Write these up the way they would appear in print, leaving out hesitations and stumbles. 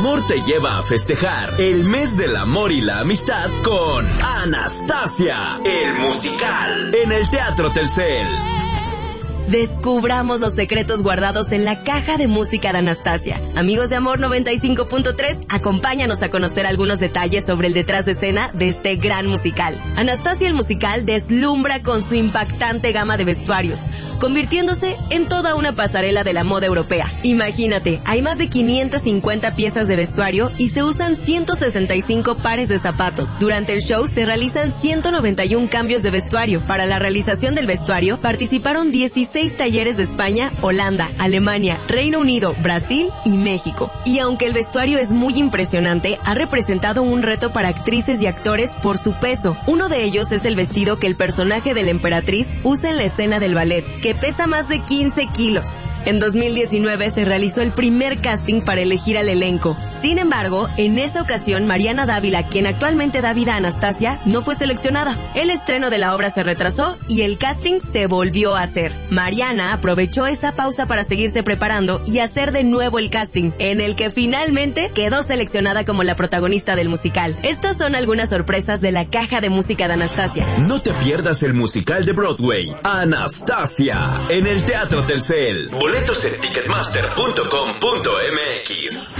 amor te lleva a festejar el mes del amor y la amistad con Anastasia, el musical, en el Teatro Telcel. Descubramos los secretos guardados en la caja de música de Anastasia. Amigos de Amor 95.3, acompáñanos a conocer algunos detalles sobre el detrás de escena de este gran musical. Anastasia el musical deslumbra con su impactante gama de vestuarios, convirtiéndose en toda una pasarela de la moda europea. Imagínate, hay más de 550 piezas de vestuario y se usan 165 pares de zapatos. Durante el show se realizan 191 cambios de vestuario. Para la realización del vestuario participaron 16 talleres de España, Holanda, Alemania, Reino Unido, Brasil y México. Y aunque el vestuario es muy impresionante, ha representado un reto para actrices y actores por su peso. Uno de ellos es el vestido que el personaje de la emperatriz usa en la escena del ballet, que pesa más de 15 kilos. En 2019 se realizó el primer casting para elegir al elenco. Sin embargo, en esa ocasión Mariana Dávila, quien actualmente da vida a Anastasia, no fue seleccionada. El estreno de la obra se retrasó y el casting se volvió a hacer. Mariana aprovechó esa pausa para seguirse preparando y hacer de nuevo el casting, en el que finalmente quedó seleccionada como la protagonista del musical. Estas son algunas sorpresas de la caja de música de Anastasia. No te pierdas el musical de Broadway, Anastasia, en el Teatro Telcel. Boletos en ticketmaster.com.mx.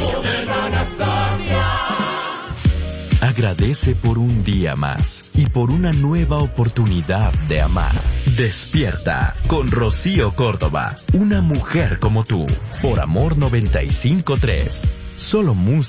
Agradece por un día más y por una nueva oportunidad de amar. Despierta con Rocío Córdoba, una mujer como tú, por Amor 95.3. Solo música.